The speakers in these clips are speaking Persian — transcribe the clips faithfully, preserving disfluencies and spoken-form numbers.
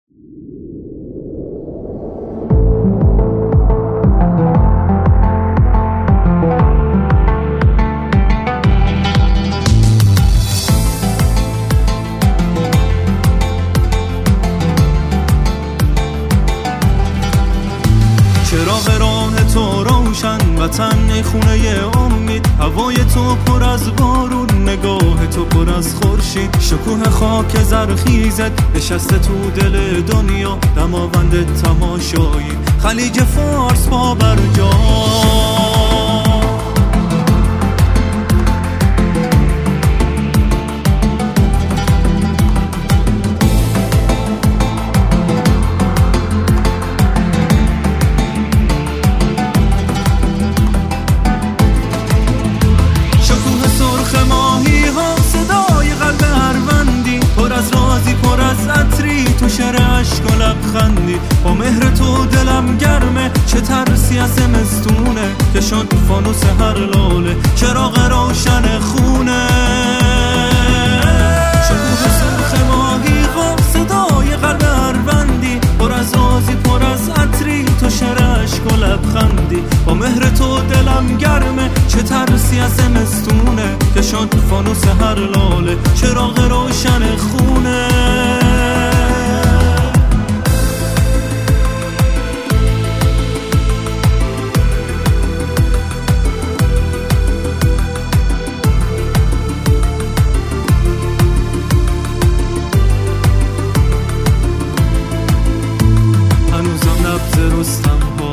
چراغ راه تو روشن، وطن خونه امید، هوای تو پر از بارون، نگاه تو پر از خورشید، شکوه خاک زرخیزت نشسته تو دل دنیا، دماوند تماشایی، خلیج فارس پا بر جا. عشق و لبخندی، با مهر تو دلم گرمه، چه ترسی از زمستونه که شد فانوس هر لاله، چراغ روشن خونه. شکوه سرخ ماهی ها، صدای قلب اروندی، پر از رازی پر از عطری، تو شعر عشق و لبخندی، با مهر تو دلم گرمه، چه ترسی از زمستونه که شد فانوس هر لاله، چراغ روشن خونه. رستم ها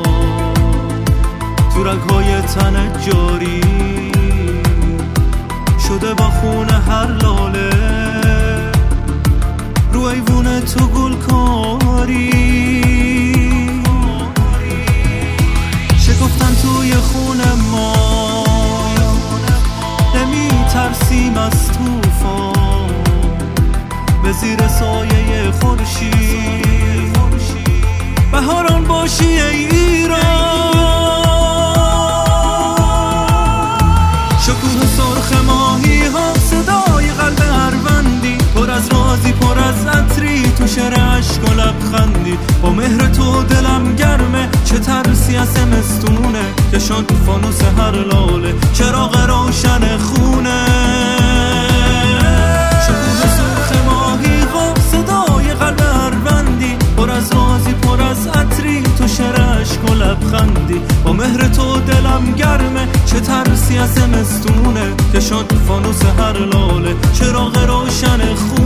تو رگ‌های تن جاری شده با خون هر لاله، رو ایوون تو گلکاری شکفتن توی خون ما، نمی ترسیم از طوفان، به زیر سایه خورشید بهاران باشی ای ایران. شکوه سرخ ماهی ها، صدای قلب اروندی، پر از رازی پر از عطری، تو شعر عشق و لبخندی، با مهر تو دلم گرمه، چه ترسی از زمستونه که شد فانوس هر لاله، چراغ روشن خونه. شکوه سرخ ماهی ها، صدای قلب اروندی، پر از رازی پر از عطری، تو شعر عشق و لبخندی، با مهر تو دلم گرمه، چه ترسی از زمستونه که شد فانوس هر لاله، چراغ روشن خونه.